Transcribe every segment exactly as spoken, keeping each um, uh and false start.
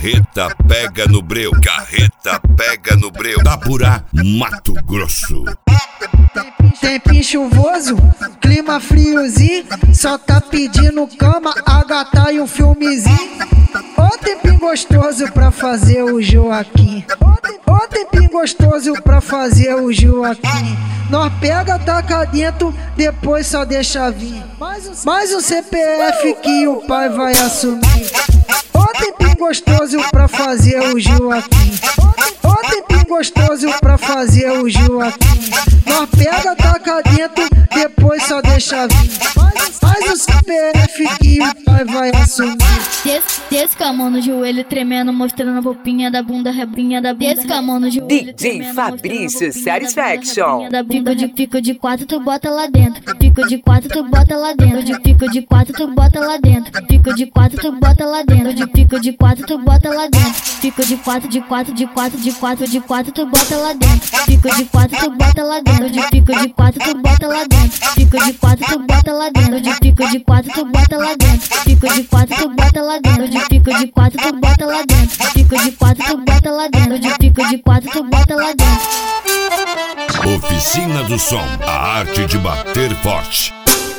Carreta pega no breu, carreta pega no breu. Tapurá, Mato Grosso. Tempinho chuvoso, clima friozinho, só tá pedindo cama, a gata e um filmezinho. Ô tempinho gostoso pra fazer o Joaquim. Ô tempinho gostoso pra fazer o Joaquim. Nós pega, taca dentro, depois só deixa vir. Mais um C P F que o pai vai assumir. Ô tempinho gostoso pra fazer o Joaquim. Ô tempinho gostoso pra fazer o Joaquim. Nós pega, taca dentro, depois só deixa vir. Mais um C P F que o pai vai assumir. Desce, desce com a mão no joelho tremendo, mostrando a bopinha da bunda, rebrinha da bunda. Desce com a mão no joelho D J Fabrício Satisfaction. Pico de pico de quatro, tu bota lá dentro. Pico de quatro, tu bota lá dentro. De pico de quatro, tu bota lá dentro. Pico de quatro, tu bota lá dentro. De pico de quatro, tu bota lá dentro. Pico de quatro, de quatro, de quatro, de quatro, de quatro, tu bota lá dentro. Pico de quatro, tu bota lá dentro. De pico de quatro, tu bota lá dentro. Pico de quatro, tu bota lá dentro. De pico de quatro, tu bota lá dentro. Pico de quatro, tu bota lá dentro. De pico de quatro, tu bota lá dentro. Pico de quatro, tu bota lá dentro. De pico de quatro, tu bota lá dentro. Oficina do Som, a arte de bater forte.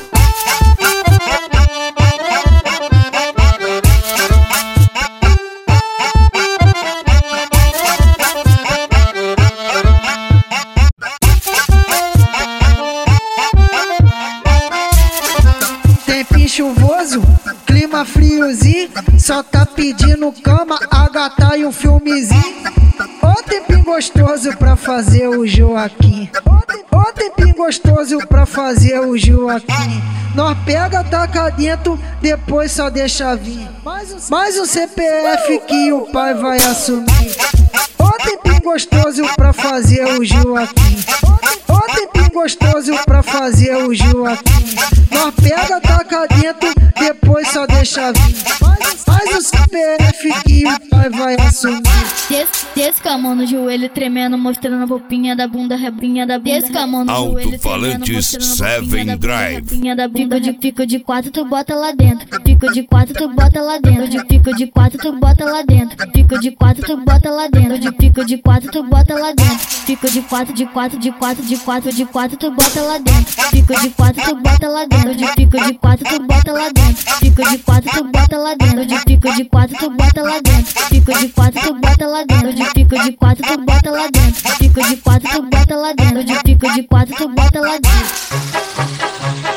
Tempinho chuvoso, clima friozinho, só tá pedindo cama, a gata e um filmezinho. Ô tempinho gostoso pra fazer o Joaquim. Ô tempinho gostoso pra fazer o Joaquim. Nós pega, taca dentro, depois só deixa vir. Mais um C P F que o pai vai assumir. Ô tempinho gostoso pra fazer o Joaquim. Ô tempinho gostoso pra fazer o Joaquim. Nós pega, taca dentro, depois só deixa vir. Mais um C P F que o pai vai assumir. Desce, desce com a mão no joelho tremendo, mostrando a bopinha da bunda, rebrinha da bunda. Desce com a mão no joelho tremendo, mostrando a bopinha da bunda, rebrinha da bunda. Pico de pico de quatro, tu bota lá dentro. Pico de quatro, tu bota lá dentro. De pico de quatro, tu bota lá dentro. Pico de quatro, tu bota lá dentro. De pico de quatro, tu bota lá dentro. Pico de quatro, de quatro, de quatro, de quatro, de quatro, tu bota lá dentro. Pico de quatro, tu bota lá dentro. De pico de quatro, tu bota lá dentro. Pico de quatro, tu bota lá dentro. De pico de quatro, tu bota lá dentro. Pico de quatro, tu bota lá dentro. De pico de quatro, tu bota lá dentro. Pico de quatro, tu bota lá dentro. De pico de quatro, tu bota lá dentro.